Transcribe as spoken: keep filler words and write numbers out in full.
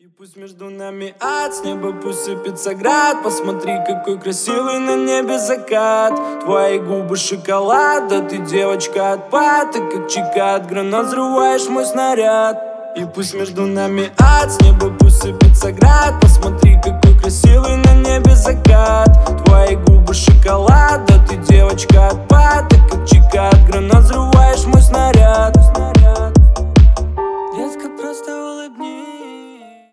И пусть между нами ад, с неба пусть сыпется град. Посмотри, какой красивый на небе закат. Твои губы шоколад, да ты девочка отпад. Ты как чика от гранат, взрываешь мой снаряд. И пусть между нами ад, с неба пусть сыпется град. Посмотри, какой красивый на небе закат. Твои губы шоколад, да ты девочка отпад. Ты как чика от гранат.